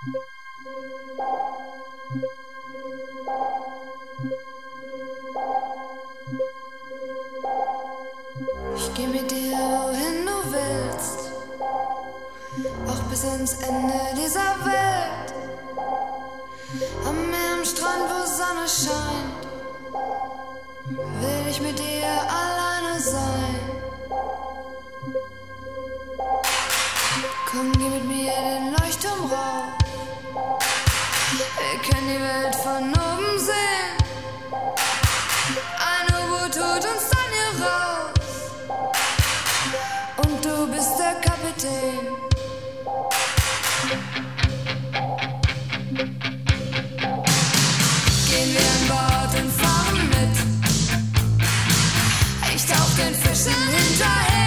Ich geh mit dir, wohin du willst, auch bis ans Ende dieser Welt. Am Meer, am Strand, wo Sonne scheint, will ich mit dir alleine sein. Komm, geh mit mir den Leuchtturm rauf, wir können die Welt von oben sehen. Ein U-Boot tut uns dann hier raus und du bist der Kapitän. Gehen wir an Bord und fahren mit, ich tauch den Fischen hinterher.